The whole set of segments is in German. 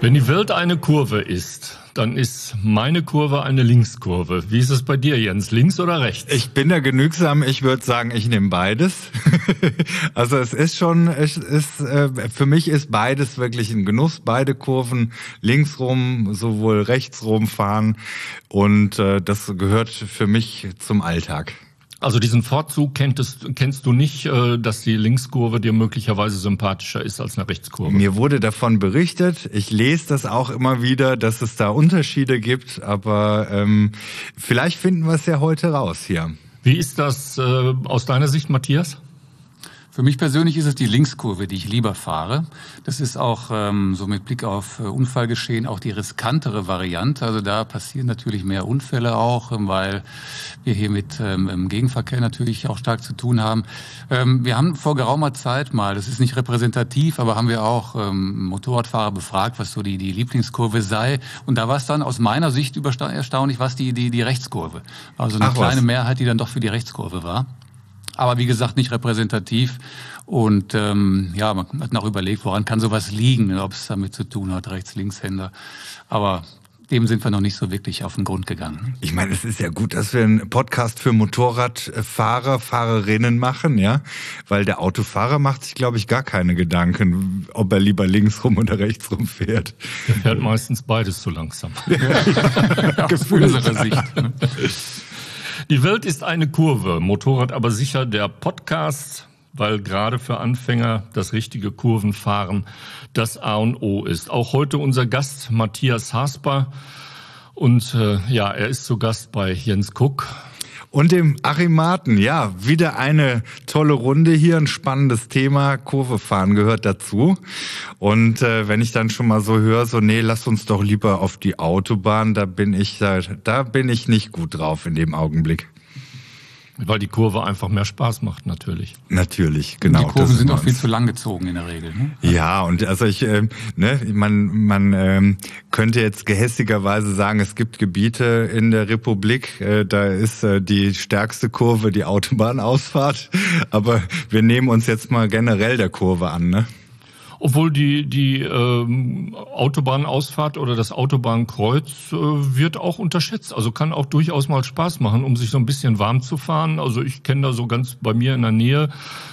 Wenn die Welt eine Kurve ist, dann ist meine Kurve eine Linkskurve. Wie ist es bei dir, Jens? Links oder rechts? Ich bin da genügsam. Ich würde sagen, ich nehme beides. Also für mich ist beides wirklich ein Genuss. Beide Kurven linksrum, sowohl rechtsrum fahren. Und das gehört für mich zum Alltag. Also diesen Vorzug kennst du nicht, dass die Linkskurve dir möglicherweise sympathischer ist als eine Rechtskurve? Mir wurde davon berichtet. Ich lese das auch immer wieder, dass es da Unterschiede gibt. Aber vielleicht finden wir es ja heute raus hier. Wie ist das aus deiner Sicht, Matthias? Für mich persönlich ist es die Linkskurve, die ich lieber fahre. Das ist auch so mit Blick auf Unfallgeschehen auch die riskantere Variante. Also da passieren natürlich mehr Unfälle auch, weil wir hier mit Gegenverkehr natürlich auch stark zu tun haben. Wir haben vor geraumer Zeit mal, das ist nicht repräsentativ, aber haben wir auch Motorradfahrer befragt, was so die Lieblingskurve sei. Und da war es dann aus meiner Sicht erstaunlich, was die Rechtskurve. Also eine kleine Mehrheit, die dann doch für die Rechtskurve war. Aber wie gesagt, nicht repräsentativ. Und man hat noch überlegt, woran kann sowas liegen, ob es damit zu tun hat, Rechts-Linkshänder. Aber dem sind wir noch nicht so wirklich auf den Grund gegangen. Ich meine, es ist ja gut, dass wir einen Podcast für Motorradfahrer, Fahrerinnen machen, ja, weil der Autofahrer macht sich, glaube ich, gar keine Gedanken, ob er lieber linksrum oder rechtsrum fährt. Der fährt meistens beides zu langsam. Aus unserer Sicht. Die Welt ist eine Kurve, Motorrad aber sicher der Podcast, weil gerade für Anfänger das richtige Kurvenfahren das A und O ist. Auch heute unser Gast Matthias Hasper und er ist zu Gast bei Jens Kuck. Und dem Achim Marten, ja, wieder eine tolle Runde hier, ein spannendes Thema, Kurvefahren gehört dazu. Und wenn ich dann schon mal so höre, lass uns doch lieber auf die Autobahn, da bin ich nicht gut drauf in dem Augenblick. Weil die Kurve einfach mehr Spaß macht, natürlich. Natürlich, genau. Und die Kurven sind auch viel zu lang gezogen in der Regel. Ne? Ja, und also man könnte jetzt gehässigerweise sagen, es gibt Gebiete in der Republik, da ist die stärkste Kurve die Autobahnausfahrt. Aber wir nehmen uns jetzt mal generell der Kurve an, ne? Obwohl die Autobahnausfahrt oder das Autobahnkreuz wird auch unterschätzt. Also kann auch durchaus mal Spaß machen, um sich so ein bisschen warm zu fahren. Also ich kenne da so ganz bei mir in der Nähe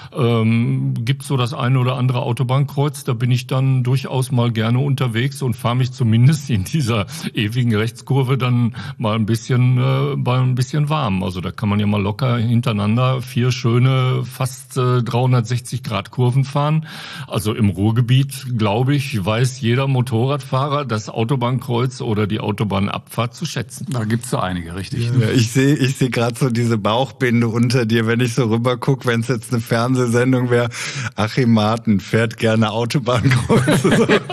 gibt so das eine oder andere Autobahnkreuz. Da bin ich dann durchaus mal gerne unterwegs und fahre mich zumindest in dieser ewigen Rechtskurve dann mal ein bisschen warm. Also da kann man ja mal locker hintereinander 4 schöne, fast 360 Grad Kurven fahren. Also im Ruhrgebiet, glaube ich, weiß jeder Motorradfahrer das Autobahnkreuz oder die Autobahnabfahrt zu schätzen. Da gibt's so einige, richtig. Ja, ich sehe gerade so diese Bauchbinde unter dir, wenn ich so rüber gucke, wenn es jetzt eine Fernsehsendung wäre. Achim Marten fährt gerne Autobahnkreuze.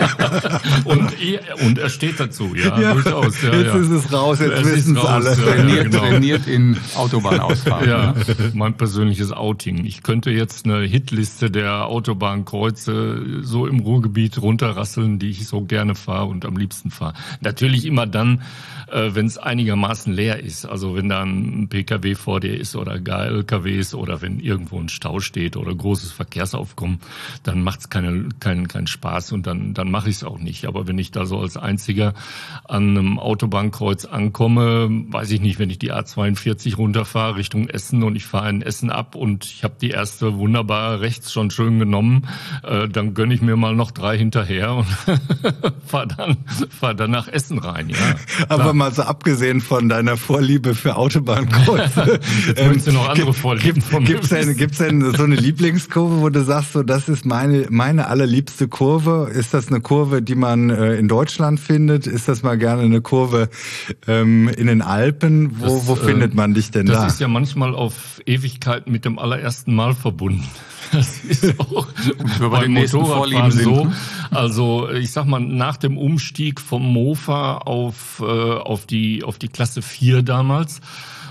und er steht dazu, ja, durchaus. Ja, jetzt ist es raus, jetzt wissen es alle. Trainiert in Autobahnausfahren. Ja, mein persönliches Outing. Ich könnte jetzt eine Hitliste der Autobahnkreuze so im Ruhrgebiet runterrasseln, die ich so gerne fahre und am liebsten fahre. Natürlich immer dann, wenn es einigermaßen leer ist. Also wenn da ein PKW vor dir ist oder gar LKWs oder wenn irgendwo ein Stau steht oder großes Verkehrsaufkommen, dann macht es keinen Spaß und dann mache ich es auch nicht. Aber wenn ich da so als Einziger an einem Autobahnkreuz ankomme, weiß ich nicht, wenn ich die A42 runterfahre Richtung Essen und ich fahre in Essen ab und ich habe die erste wunderbar rechts schon schön genommen, dann gönne ich mir mal noch 3 hinterher und fahr dann nach Essen rein. Ja, aber mal so abgesehen von deiner Vorliebe für Autobahnkreuze. Jetzt möchtest du noch andere Vorlieben von mir. Gibt's denn so eine Lieblingskurve, wo du sagst, so das ist meine allerliebste Kurve? Ist das eine Kurve, die man in Deutschland findet? Ist das mal gerne eine Kurve in den Alpen? Wo findet man dich denn da? Das ist ja manchmal auf Ewigkeit mit dem allerersten Mal verbunden. Das ist auch beim Motorradfahren so. Also ich sag mal, nach dem Umstieg vom Mofa auf die Klasse 4 damals,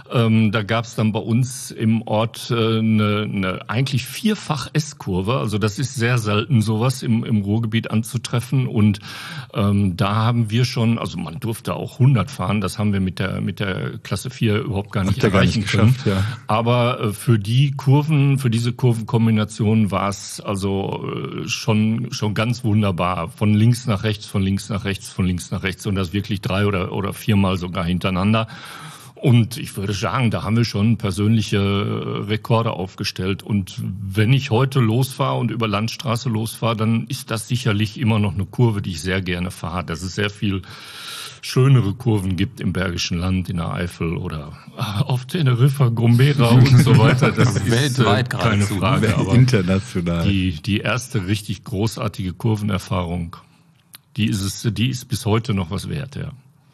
Da gab es dann bei uns im Ort eine eigentlich vierfach S-Kurve. Also das ist sehr selten, sowas im Ruhrgebiet anzutreffen. Und da haben wir schon, also man durfte auch 100 fahren. Das haben wir mit der Klasse 4 überhaupt gar nicht erreichen können. Ja. Aber für diese Kurvenkombination war es also schon ganz wunderbar. Von links nach rechts, von links nach rechts, von links nach rechts. Und das wirklich 3 oder 4 Mal sogar hintereinander. Und ich würde sagen, da haben wir schon persönliche Rekorde aufgestellt. Und wenn ich heute losfahre und über Landstraße losfahre, dann ist das sicherlich immer noch eine Kurve, die ich sehr gerne fahre. Dass es sehr viel schönere Kurven gibt im Bergischen Land, in der Eifel oder auf Teneriffa, Gomera und so weiter. Das ist weltweit keine Frage. Aber international. Die erste richtig großartige Kurvenerfahrung, die ist bis heute noch was wert, ja.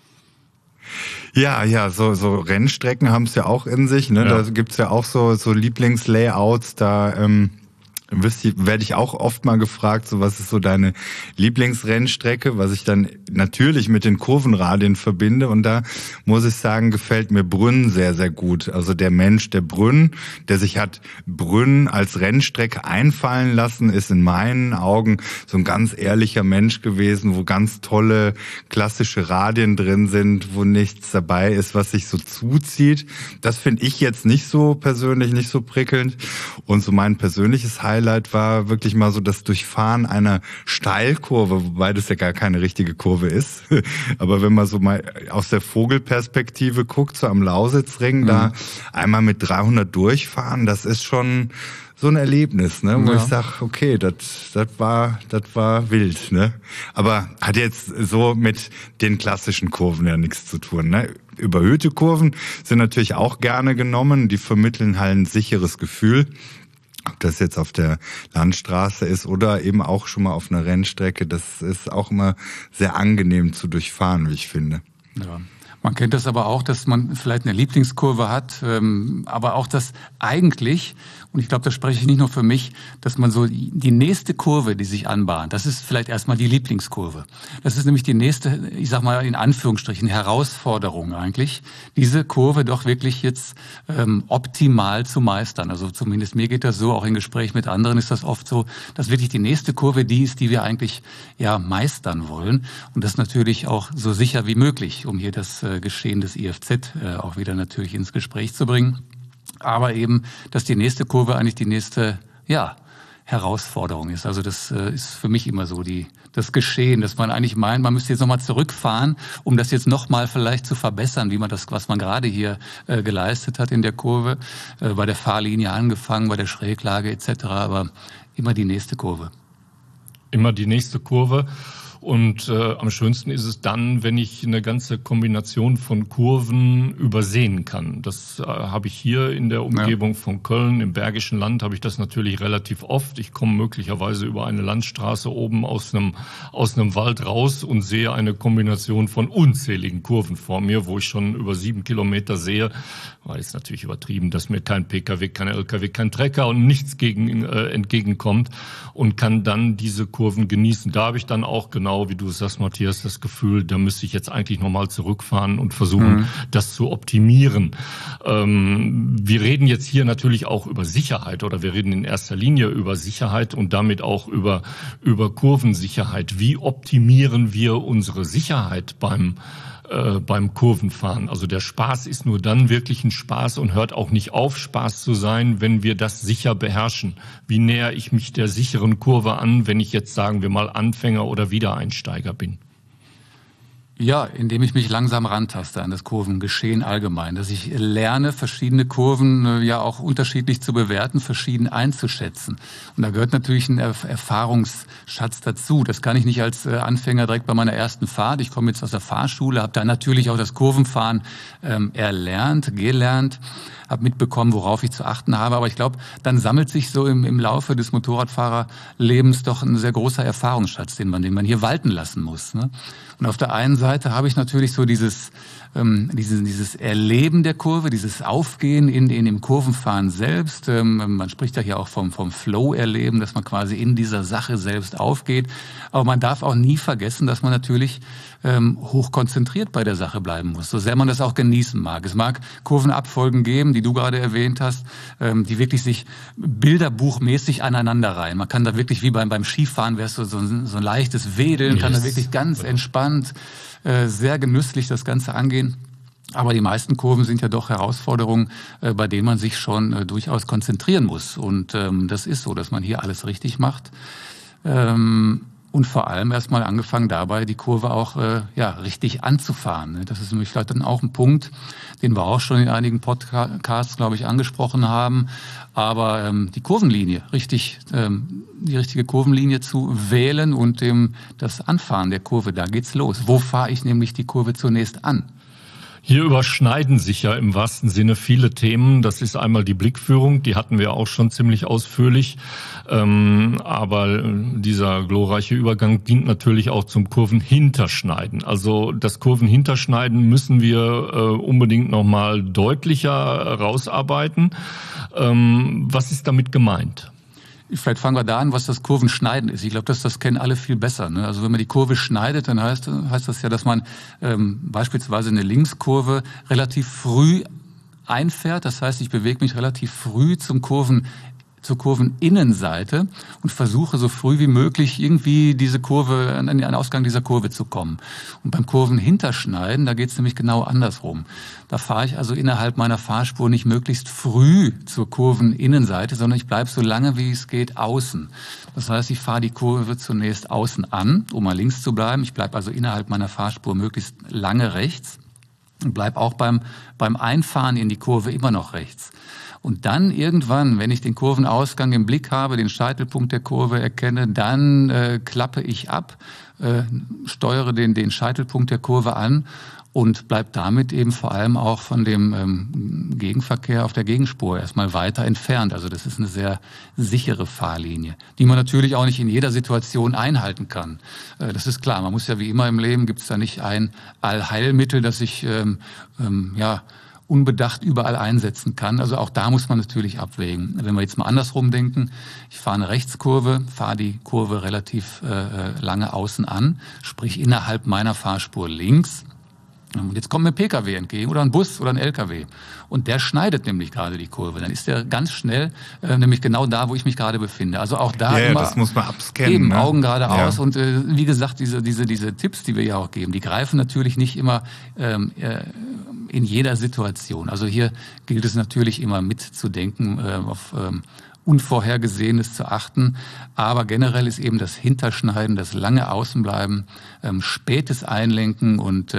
Ja, so Rennstrecken haben es ja auch in sich, ne? Ja. Da gibt's ja auch so Lieblingslayouts, da werde ich auch oft mal gefragt, so was ist so deine Lieblingsrennstrecke, was ich dann natürlich mit den Kurvenradien verbinde, und da muss ich sagen, gefällt mir Brünn sehr, sehr gut. Also der Mensch, der Brünn, der sich hat Brünn als Rennstrecke einfallen lassen, ist in meinen Augen so ein ganz ehrlicher Mensch gewesen, wo ganz tolle klassische Radien drin sind, wo nichts dabei ist, was sich so zuzieht. Das finde ich jetzt nicht so persönlich, nicht so prickelnd, und so mein persönliches Highlight war wirklich mal so das Durchfahren einer Steilkurve, wobei das ja gar keine richtige Kurve ist. Aber wenn man so mal aus der Vogelperspektive guckt, so am Lausitzring, da einmal mit 300 durchfahren, das ist schon so ein Erlebnis, ne, wo ich sag, okay, das war wild, ne. Aber hat jetzt so mit den klassischen Kurven ja nichts zu tun, ne. Überhöhte Kurven sind natürlich auch gerne genommen, die vermitteln halt ein sicheres Gefühl. Ob das jetzt auf der Landstraße ist oder eben auch schon mal auf einer Rennstrecke, das ist auch immer sehr angenehm zu durchfahren, wie ich finde. Ja. Man kennt das aber auch, dass man vielleicht eine Lieblingskurve hat, aber auch das eigentlich, und ich glaube, da spreche ich nicht nur für mich, dass man so die nächste Kurve, die sich anbahnt, das ist vielleicht erstmal die Lieblingskurve. Das ist nämlich die nächste, ich sag mal in Anführungsstrichen, Herausforderung eigentlich, diese Kurve doch wirklich jetzt optimal zu meistern. Also zumindest mir geht das so, auch in Gespräch mit anderen ist das oft so, dass wirklich die nächste Kurve die ist, die wir eigentlich ja meistern wollen. Und das natürlich auch so sicher wie möglich, um hier das Geschehen des IFZ auch wieder natürlich ins Gespräch zu bringen. Aber eben, dass die nächste Kurve eigentlich die nächste, Herausforderung ist. Also das ist für mich immer so das Geschehen, dass man eigentlich meint, man müsste jetzt nochmal zurückfahren, um das jetzt nochmal vielleicht zu verbessern, was man gerade hier geleistet hat in der Kurve, bei der Fahrlinie angefangen, bei der Schräglage etc. Aber immer die nächste Kurve. Immer die nächste Kurve. Und am schönsten ist es dann, wenn ich eine ganze Kombination von Kurven übersehen kann. Das habe ich hier in der Umgebung von Köln, im Bergischen Land, habe ich das natürlich relativ oft. Ich komme möglicherweise über eine Landstraße oben aus einem Wald raus und sehe eine Kombination von unzähligen Kurven vor mir, wo ich schon über 7 Kilometer sehe. War jetzt natürlich übertrieben, dass mir kein PKW, kein LKW, kein Trecker und nichts entgegenkommt, und kann dann diese Kurven genießen. Da habe ich dann auch genau, wie du sagst, Matthias, das Gefühl, da müsste ich jetzt eigentlich nochmal zurückfahren und versuchen, das zu optimieren. Wir reden jetzt hier natürlich auch über Sicherheit, oder wir reden in erster Linie über Sicherheit und damit auch über Kurvensicherheit. Wie optimieren wir unsere Sicherheit beim Kurvenfahren? Also der Spaß ist nur dann wirklich ein Spaß und hört auch nicht auf, Spaß zu sein, wenn wir das sicher beherrschen. Wie näher ich mich der sicheren Kurve an, wenn ich jetzt, sagen wir mal, Anfänger oder Wiedereinsteiger bin? Ja, indem ich mich langsam rantaste an das Kurvengeschehen allgemein, dass ich lerne, verschiedene Kurven ja auch unterschiedlich zu bewerten, verschieden einzuschätzen. Und da gehört natürlich ein Erfahrungsschatz dazu. Das kann ich nicht als Anfänger direkt bei meiner ersten Fahrt. Ich komme jetzt aus der Fahrschule, habe da natürlich auch das Kurvenfahren gelernt, habe mitbekommen, worauf ich zu achten habe. Aber ich glaube, dann sammelt sich so im Laufe des Motorradfahrerlebens doch ein sehr großer Erfahrungsschatz, den man hier walten lassen muss, ne? Und auf der einen Seite habe ich natürlich so dieses Erleben der Kurve, dieses Aufgehen in dem Kurvenfahren selbst. Man spricht ja hier auch vom Flow-Erleben, dass man quasi in dieser Sache selbst aufgeht. Aber man darf auch nie vergessen, dass man natürlich hochkonzentriert bei der Sache bleiben muss, so sehr man das auch genießen mag. Es mag Kurvenabfolgen geben, die du gerade erwähnt hast, die wirklich sich bilderbuchmäßig aneinander reihen. Man kann da wirklich wie beim Skifahren, wärst du so ein leichtes Wedeln, kann da wirklich ganz entspannt, sehr genüsslich das Ganze angehen. Aber die meisten Kurven sind ja doch Herausforderungen, bei denen man sich schon durchaus konzentrieren muss. Und das ist so, dass man hier alles richtig macht. Und vor allem erstmal angefangen dabei, die Kurve auch richtig anzufahren. Das ist nämlich vielleicht dann auch ein Punkt, den wir auch schon in einigen Podcasts, glaube ich, angesprochen haben. Aber die Kurvenlinie, die richtige Kurvenlinie zu wählen und das Anfahren der Kurve, da geht's los. Wo fahre ich nämlich die Kurve zunächst an? Hier überschneiden sich ja im wahrsten Sinne viele Themen. Das ist einmal die Blickführung, die hatten wir auch schon ziemlich ausführlich. Aber dieser glorreiche Übergang dient natürlich auch zum Kurvenhinterschneiden. Also das Kurvenhinterschneiden müssen wir unbedingt nochmal deutlicher rausarbeiten. Was ist damit gemeint? Vielleicht fangen wir da an, was das Kurvenschneiden ist. Ich glaube, das kennen alle viel besser. Ne? Also wenn man die Kurve schneidet, dann heißt das ja, dass man beispielsweise eine Linkskurve relativ früh einfährt. Das heißt, ich bewege mich relativ früh zur Kurveninnenseite und versuche so früh wie möglich irgendwie an den Ausgang dieser Kurve zu kommen. Und beim Kurvenhinterschneiden, da geht es nämlich genau andersrum. Da fahre ich also innerhalb meiner Fahrspur nicht möglichst früh zur Kurveninnenseite, sondern ich bleibe so lange wie es geht außen. Das heißt, ich fahre die Kurve zunächst außen an, um mal links zu bleiben. Ich bleibe also innerhalb meiner Fahrspur möglichst lange rechts und bleibe auch beim Einfahren in die Kurve immer noch rechts. Und dann irgendwann, wenn ich den Kurvenausgang im Blick habe, den Scheitelpunkt der Kurve erkenne, dann klappe ich ab, steuere den Scheitelpunkt der Kurve an und bleib damit eben vor allem auch von dem Gegenverkehr auf der Gegenspur erstmal weiter entfernt. Also das ist eine sehr sichere Fahrlinie, die man natürlich auch nicht in jeder Situation einhalten kann. Das ist klar, man muss ja wie immer im Leben, gibt es da nicht ein Allheilmittel, das ich unbedacht überall einsetzen kann. Also auch da muss man natürlich abwägen. Wenn wir jetzt mal andersrum denken, ich fahre eine Rechtskurve, fahre die Kurve relativ lange außen an, sprich innerhalb meiner Fahrspur links. Und jetzt kommt mir ein PKW entgegen oder ein Bus oder ein LKW. Und der schneidet nämlich gerade die Kurve. Dann ist der ganz schnell nämlich genau da, wo ich mich gerade befinde. Also auch da immer das muss man abscannen. Eben, ne? Augen geradeaus. Ja. Und wie gesagt, diese Tipps, die wir ja auch geben, die greifen natürlich nicht immer in jeder Situation. Also hier gilt es natürlich immer mitzudenken, auf Unvorhergesehenes zu achten. Aber generell ist eben das Hinterschneiden, das lange Außenbleiben, spätes Einlenken und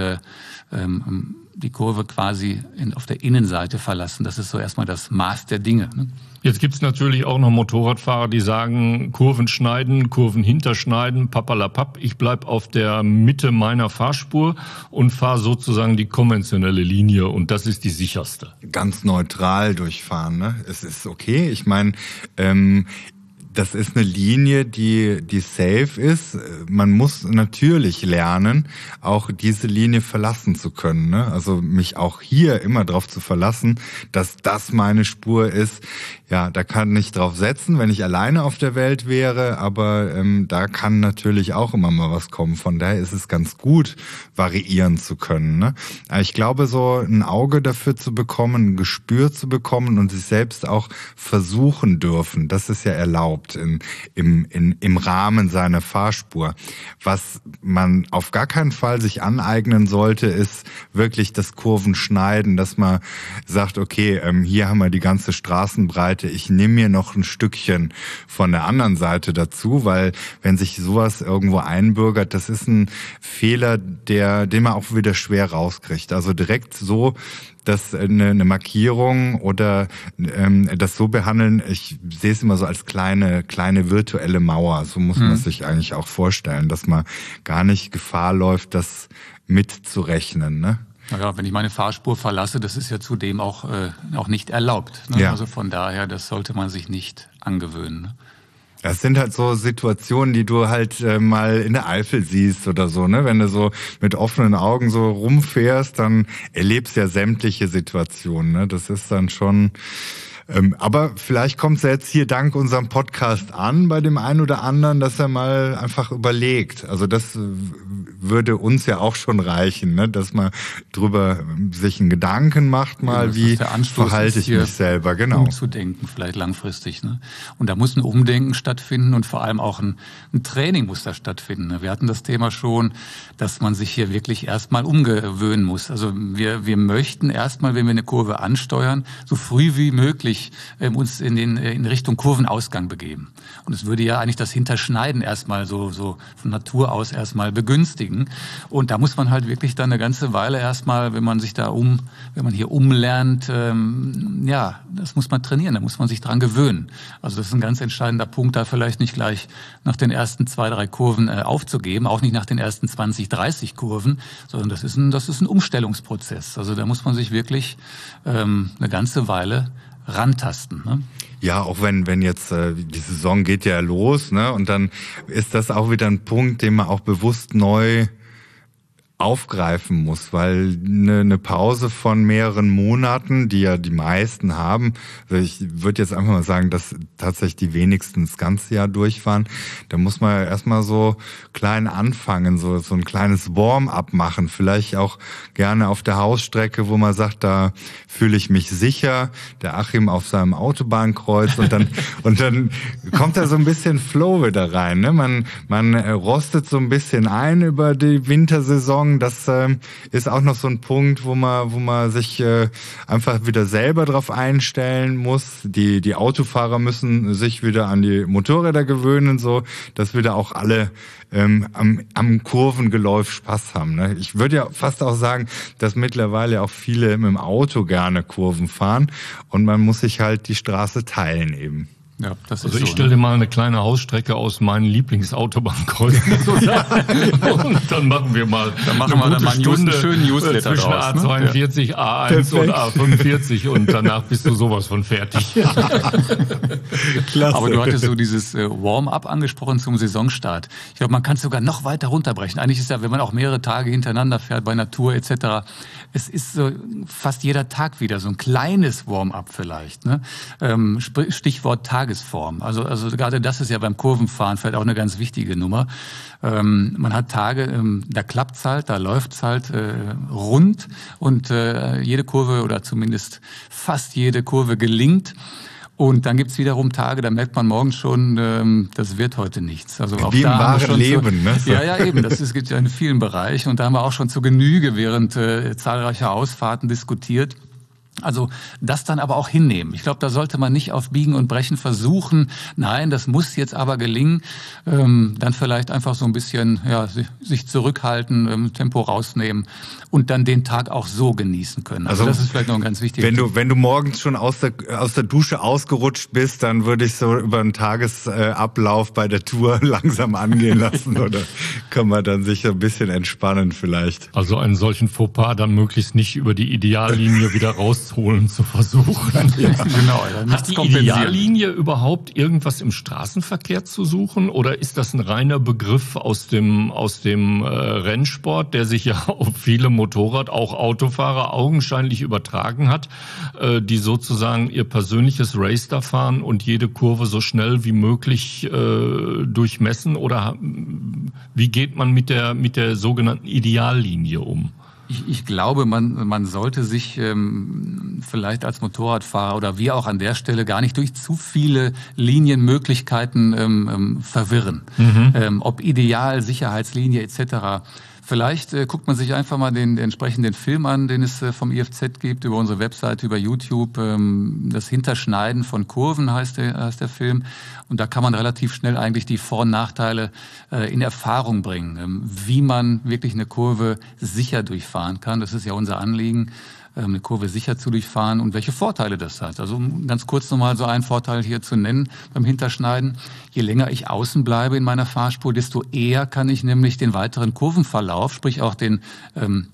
die Kurve quasi auf der Innenseite verlassen. Das ist so erstmal das Maß der Dinge. Ne? Jetzt gibt's natürlich auch noch Motorradfahrer, die sagen, Kurven schneiden, Kurven hinterschneiden, papalapap. Ich bleib auf der Mitte meiner Fahrspur und fahre sozusagen die konventionelle Linie und das ist die sicherste. Ganz neutral durchfahren, ne? Es ist okay. Ich meine, das ist eine Linie, die safe ist. Man muss natürlich lernen, auch diese Linie verlassen zu können, ne? Also mich auch hier immer drauf zu verlassen, dass das meine Spur ist. Ja, da kann ich drauf setzen, wenn ich alleine auf der Welt wäre, aber da kann natürlich auch immer mal was kommen. Von daher ist es ganz gut, variieren zu können, ne? Aber ich glaube, so ein Auge dafür zu bekommen, ein Gespür zu bekommen und sich selbst auch versuchen dürfen, das ist ja erlaubt im Rahmen seiner Fahrspur. Was man auf gar keinen Fall sich aneignen sollte, ist wirklich das Kurvenschneiden, dass man sagt, okay, hier haben wir die ganze Straßenbreite, ich nehme mir noch ein Stückchen von der anderen Seite dazu, weil wenn sich sowas irgendwo einbürgert, das ist ein Fehler, den man auch wieder schwer rauskriegt. Also direkt so, dass eine Markierung oder das so behandeln, ich sehe es immer so als kleine virtuelle Mauer. So muss man es sich eigentlich auch vorstellen, dass man gar nicht Gefahr läuft, das mitzurechnen, ne? Ja, wenn ich meine Fahrspur verlasse, das ist ja zudem auch nicht erlaubt. Ne? Ja. Also von daher, das sollte man sich nicht angewöhnen. Ne? Das sind halt so Situationen, die du halt mal in der Eifel siehst oder so, ne? Wenn du so mit offenen Augen so rumfährst, dann erlebst du ja sämtliche Situationen, ne? Das ist dann schon Aber vielleicht kommt es jetzt hier dank unserem Podcast an bei dem einen oder anderen, dass er mal einfach überlegt. Also das würde uns ja auch schon reichen, ne? Dass man drüber sich einen Gedanken macht, mal wie verhalte ich mich selber, genau. Umzudenken vielleicht langfristig. Ne? Und da muss ein Umdenken stattfinden und vor allem auch ein Training muss da stattfinden. Ne? Wir hatten das Thema schon, dass man sich hier wirklich erstmal umgewöhnen muss. Also wir möchten erstmal, wenn wir eine Kurve ansteuern, so früh wie möglich uns in Richtung Kurvenausgang begeben. Und es würde ja eigentlich das Hinterschneiden erstmal so von Natur aus erstmal begünstigen. Und da muss man halt wirklich dann eine ganze Weile erstmal, wenn man hier umlernt, das muss man trainieren, da muss man sich dran gewöhnen. Also das ist ein ganz entscheidender Punkt, da vielleicht nicht gleich nach den ersten 2, 3 Kurven aufzugeben, auch nicht nach den ersten 20, 30 Kurven, sondern das ist ein Umstellungsprozess. Also da muss man sich wirklich eine ganze Weile rantasten. Ne? Ja, auch wenn jetzt die Saison geht ja los, ne? Und dann ist das auch wieder ein Punkt, den man auch bewusst neu aufgreifen muss, weil eine Pause von mehreren Monaten, die ja die meisten haben, also ich würde jetzt einfach mal sagen, dass tatsächlich die wenigsten das ganze Jahr durchfahren, da muss man erstmal so klein anfangen, so ein kleines Warm-up machen, vielleicht auch gerne auf der Hausstrecke, wo man sagt, da fühle ich mich sicher, der Achim auf seinem Autobahnkreuz und dann kommt da so ein bisschen Flow wieder rein, ne? Man rostet so ein bisschen ein über die Wintersaison. Das ist auch noch so ein Punkt, wo man sich einfach wieder selber drauf einstellen muss. Die Autofahrer müssen sich wieder an die Motorräder gewöhnen, so dass wieder auch alle am Kurvengeläuf Spaß haben. Ne? Ich würde ja fast auch sagen, dass mittlerweile auch viele mit dem Auto gerne Kurven fahren und man muss sich halt die Straße teilen eben. Ja, das ist also ich stelle dir mal eine kleine Hausstrecke aus meinen Lieblingsautobahnkreuzungen zusammen und dann machen wir mal einen schönen Newsletter zwischen draus, A42, ne? A1 Perfekt. Und A45 und danach bist du sowas von fertig. Klasse. Aber du hattest so dieses Warm-up angesprochen zum Saisonstart. Ich glaube, man kann es sogar noch weiter runterbrechen. Eigentlich ist ja, wenn man auch mehrere Tage hintereinander fährt bei Natur etc., es ist so fast jeder Tag wieder so ein kleines Warm-up vielleicht. Ne? Stichwort Tagesform. Also gerade das ist ja beim Kurvenfahren vielleicht auch eine ganz wichtige Nummer. Man hat Tage, da klappt's halt, da läuft's halt rund und jede Kurve oder zumindest fast jede Kurve gelingt. Und dann gibt's wiederum Tage, da merkt man morgens schon, das wird heute nichts. Also auch wie da im wahren Leben, ne? Ja, eben. Das gibt ja in vielen Bereichen. Und da haben wir auch schon zu Genüge während zahlreicher Ausfahrten diskutiert. Also das dann aber auch hinnehmen. Ich glaube, da sollte man nicht auf Biegen und Brechen versuchen. Nein, das muss jetzt aber gelingen. Dann vielleicht einfach so ein bisschen sich zurückhalten, Tempo rausnehmen und dann den Tag auch so genießen können. Also das ist vielleicht noch ein ganz wichtiger Tipp. Wenn du morgens schon aus der Dusche ausgerutscht bist, dann würde ich so über einen Tagesablauf bei der Tour langsam angehen lassen oder kann man dann sich ein bisschen entspannen vielleicht. Also einen solchen Fauxpas dann möglichst nicht über die Ideallinie wieder rausholen zu versuchen. Ja, genau. Hat die Ideallinie überhaupt irgendwas im Straßenverkehr zu suchen oder ist das ein reiner Begriff aus dem Rennsport, der sich ja auf viele Motorrad, auch Autofahrer augenscheinlich übertragen hat, die sozusagen ihr persönliches Race da fahren und jede Kurve so schnell wie möglich durchmessen? Oder wie geht man mit der sogenannten Ideallinie um? Ich glaube, man sollte sich vielleicht als Motorradfahrer oder wir auch an der Stelle gar nicht durch zu viele Linienmöglichkeiten verwirren. Ob Ideal, Sicherheitslinie etc. Vielleicht guckt man sich einfach mal den entsprechenden Film an, den es vom IFZ gibt, über unsere Webseite, über YouTube. Das Hinterschneiden von Kurven heißt der Film. Und da kann man relativ schnell eigentlich die Vor- und Nachteile in Erfahrung bringen, wie man wirklich eine Kurve sicher durchfahren kann. Das ist ja unser Anliegen, eine Kurve sicher zu durchfahren und welche Vorteile das hat. Also um ganz kurz nochmal so einen Vorteil hier zu nennen beim Hinterschneiden. Je länger ich außen bleibe in meiner Fahrspur, desto eher kann ich nämlich den weiteren Kurvenverlauf, sprich auch den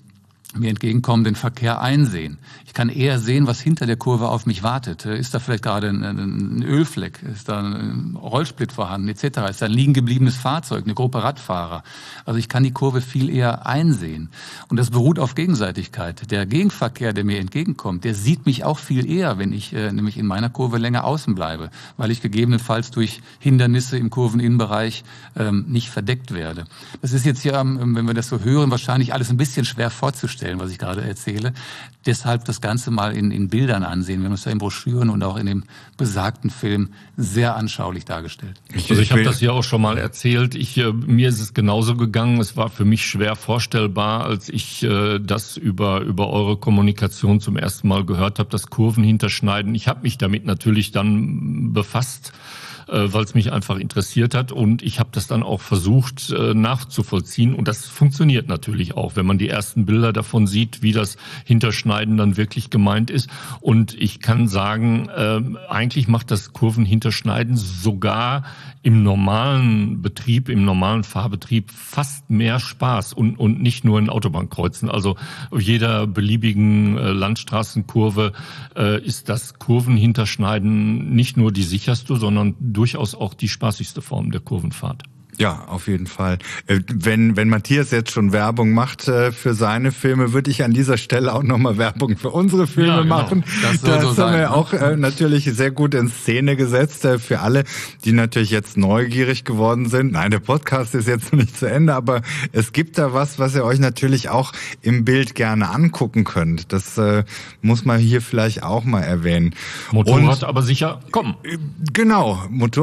mir entgegenkommenden Verkehr einsehen. Ich kann eher sehen, was hinter der Kurve auf mich wartet. Ist da vielleicht gerade ein Ölfleck? Ist da ein Rollsplit vorhanden, etc.? Ist da ein liegen gebliebenes Fahrzeug, eine Gruppe Radfahrer? Also ich kann die Kurve viel eher einsehen. Und das beruht auf Gegenseitigkeit. Der Gegenverkehr, der mir entgegenkommt, der sieht mich auch viel eher, wenn ich nämlich in meiner Kurve länger außen bleibe, weil ich gegebenenfalls durch Hindernisse im Kurveninnenbereich nicht verdeckt werde. Das ist jetzt ja, wenn wir das so hören, wahrscheinlich alles ein bisschen schwer vorzustellen, was ich gerade erzähle. Deshalb das Ganze mal in Bildern ansehen. Wir haben es ja in Broschüren und auch in dem besagten Film sehr anschaulich dargestellt. Also ich habe das ja auch schon mal erzählt. Mir ist es genauso gegangen. Es war für mich schwer vorstellbar, als ich das über eure Kommunikation zum ersten Mal gehört habe, das Kurven hinterschneiden. Ich habe mich damit natürlich dann befasst, weil es mich einfach interessiert hat, und ich habe das dann auch versucht nachzuvollziehen, und das funktioniert natürlich auch, wenn man die ersten Bilder davon sieht, wie das Hinterschneiden dann wirklich gemeint ist. Und ich kann sagen, eigentlich macht das Kurvenhinterschneiden sogar im normalen Betrieb, im normalen Fahrbetrieb fast mehr Spaß und nicht nur in Autobahnkreuzen. Also auf jeder beliebigen Landstraßenkurve ist das Kurvenhinterschneiden nicht nur die sicherste, sondern durchaus auch die spaßigste Form der Kurvenfahrt. Ja, auf jeden Fall. Wenn Matthias jetzt schon Werbung macht für seine Filme, würde ich an dieser Stelle auch nochmal Werbung für unsere Filme machen. Das haben wir auch natürlich sehr gut in Szene gesetzt für alle, die natürlich jetzt neugierig geworden sind. Nein, der Podcast ist jetzt noch nicht zu Ende, aber es gibt da was ihr euch natürlich auch im Bild gerne angucken könnt. Das muss man hier vielleicht auch mal erwähnen. Motorradabersicher.com. Genau,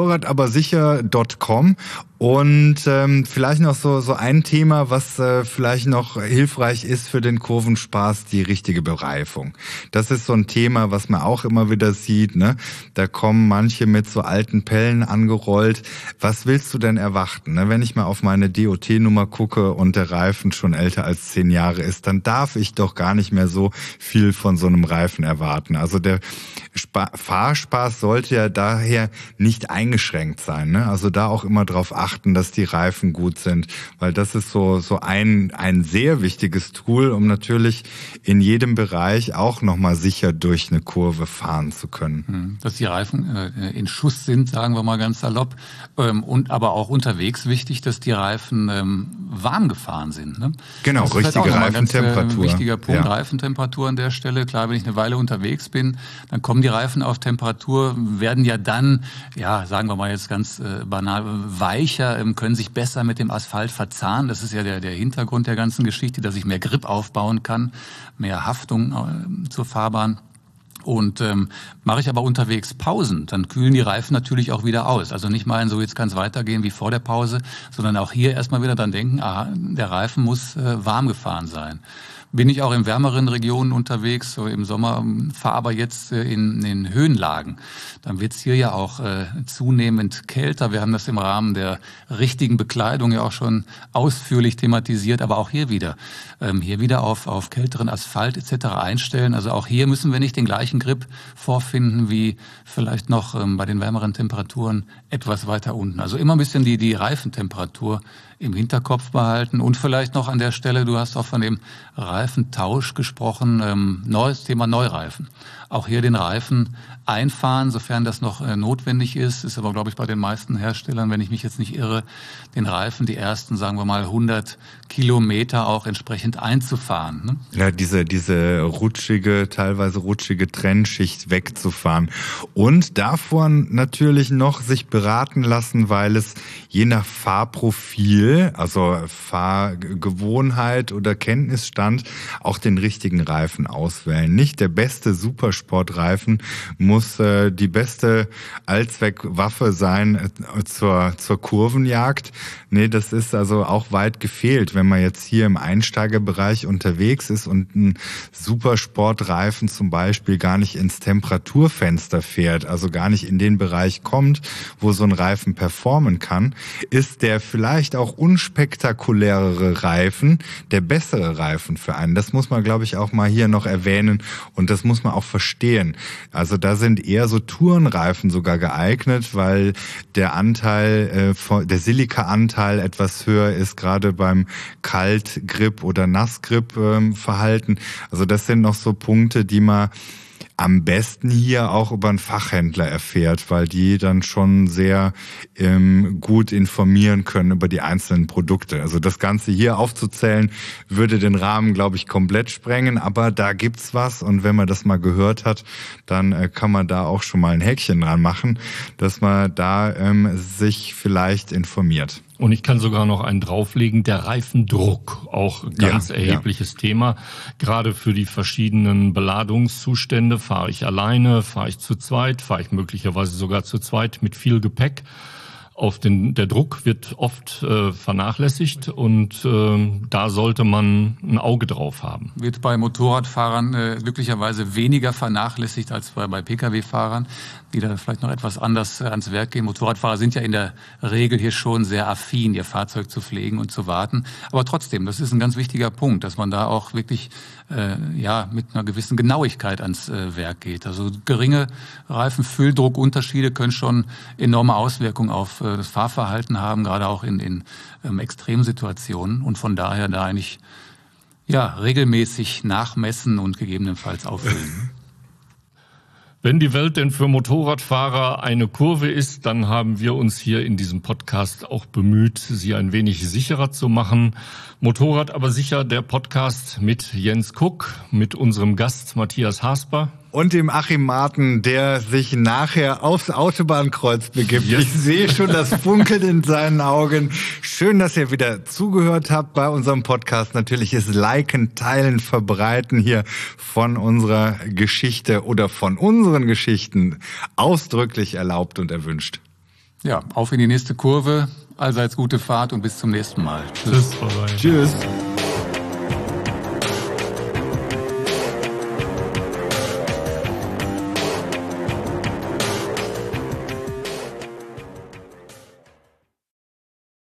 motorradabersicher.com. Und vielleicht noch so ein Thema, was vielleicht noch hilfreich ist für den Kurvenspaß, die richtige Bereifung. Das ist so ein Thema, was man auch immer wieder sieht, ne? Da kommen manche mit so alten Pellen angerollt. Was willst du denn erwarten? Ne? Wenn ich mal auf meine DOT-Nummer gucke und der Reifen schon älter als 10 Jahre ist, dann darf ich doch gar nicht mehr so viel von so einem Reifen erwarten. Also der Fahrspaß sollte ja daher nicht eingeschränkt sein, ne? Also da auch immer drauf achten, dass die Reifen gut sind, weil das ist so ein sehr wichtiges Tool, um natürlich in jedem Bereich auch nochmal sicher durch eine Kurve fahren zu können. Dass die Reifen in Schuss sind, sagen wir mal ganz salopp, und aber auch unterwegs wichtig, dass die Reifen warm gefahren sind, ne? Genau, das richtige Reifentemperatur. Ganz wichtiger Punkt, ja. Reifentemperatur an der Stelle. Klar, wenn ich eine Weile unterwegs bin, dann kommen die Reifen auf Temperatur, werden ja dann, ja, sagen wir mal jetzt ganz banal, weicher, können sich besser mit dem Asphalt verzahnen. Das ist ja der Hintergrund der ganzen Geschichte, dass ich mehr Grip aufbauen kann, mehr Haftung zur Fahrbahn. Und mache ich aber unterwegs Pausen, dann kühlen die Reifen natürlich auch wieder aus. Also nicht meinen, so jetzt kann es weitergehen wie vor der Pause, sondern auch hier erstmal wieder dann denken, der Reifen muss warm gefahren sein. Bin ich auch in wärmeren Regionen unterwegs, so im Sommer, fahre aber jetzt in den Höhenlagen. Dann wird's hier ja auch zunehmend kälter. Wir haben das im Rahmen der richtigen Bekleidung ja auch schon ausführlich thematisiert, aber auch hier wieder auf kälteren Asphalt etc. einstellen. Also auch hier müssen wir nicht den gleichen Grip vorfinden wie vielleicht noch bei den wärmeren Temperaturen etwas weiter unten. Also immer ein bisschen die Reifentemperatur im Hinterkopf behalten. Und vielleicht noch an der Stelle, du hast auch von dem Reifentausch gesprochen, neues Thema Neureifen. Auch hier den Reifen einfahren, sofern das noch notwendig ist aber, glaube ich, bei den meisten Herstellern, wenn ich mich jetzt nicht irre, den Reifen die ersten, sagen wir mal, 100 Kilometer auch entsprechend einzufahren. Ne? Ja, diese teilweise rutschige Trennschicht wegzufahren. Und davon natürlich noch sich beraten lassen, weil es je nach Fahrprofil, also Fahrgewohnheit oder Kenntnisstand, auch den richtigen Reifen auswählen. Nicht der beste Supersportreifen muss die beste Allzweckwaffe sein zur Kurvenjagd. Nee, das ist also auch weit gefehlt, wenn man jetzt hier im Einsteigerbereich unterwegs ist und ein Supersportreifen zum Beispiel gar nicht ins Temperaturfenster fährt, also gar nicht in den Bereich kommt, wo so ein Reifen performen kann, ist der vielleicht auch unspektakulärere Reifen der bessere Reifen für einen. Das muss man, glaube ich, auch mal hier noch erwähnen und das muss man auch verstehen. Also da sind eher so Tourenreifen sogar geeignet, weil der Anteil, der Silika-Anteil etwas höher ist, gerade beim Kaltgrip oder Nassgrip verhalten. Also das sind noch so Punkte, die man am besten hier auch über einen Fachhändler erfährt, weil die dann schon sehr gut informieren können über die einzelnen Produkte. Also das Ganze hier aufzuzählen, würde den Rahmen, glaube ich, komplett sprengen, aber da gibt's was und wenn man das mal gehört hat, dann kann man da auch schon mal ein Häkchen dran machen, dass man da sich vielleicht informiert. Und ich kann sogar noch einen drauflegen, der Reifendruck, auch ganz erhebliches Thema. Gerade für die verschiedenen Beladungszustände, fahre ich alleine, fahre ich zu zweit, fahre ich möglicherweise sogar zu zweit mit viel Gepäck. Der Druck wird oft vernachlässigt und da sollte man ein Auge drauf haben. Wird bei Motorradfahrern glücklicherweise weniger vernachlässigt als bei Pkw-Fahrern, die da vielleicht noch etwas anders ans Werk gehen. Motorradfahrer sind ja in der Regel hier schon sehr affin, ihr Fahrzeug zu pflegen und zu warten. Aber trotzdem, das ist ein ganz wichtiger Punkt, dass man da auch wirklich mit einer gewissen Genauigkeit ans Werk geht. Also geringe Reifenfülldruckunterschiede können schon enorme Auswirkungen auf das Fahrverhalten haben, gerade auch in Extremsituationen. Und von daher da eigentlich regelmäßig nachmessen und gegebenenfalls auffüllen. Wenn die Welt denn für Motorradfahrer eine Kurve ist, dann haben wir uns hier in diesem Podcast auch bemüht, sie ein wenig sicherer zu machen. Motorrad aber sicher, der Podcast mit Jens Kuck, mit unserem Gast Matthias Hasper. Und dem Achim Marten, der sich nachher aufs Autobahnkreuz begibt. Yes. Ich sehe schon das Funkeln in seinen Augen. Schön, dass ihr wieder zugehört habt bei unserem Podcast. Natürlich ist Liken, Teilen, Verbreiten hier von unserer Geschichte oder von unseren Geschichten ausdrücklich erlaubt und erwünscht. Ja, auf in die nächste Kurve. Allseits gute Fahrt und bis zum nächsten Mal. Tschüss. Tschüss.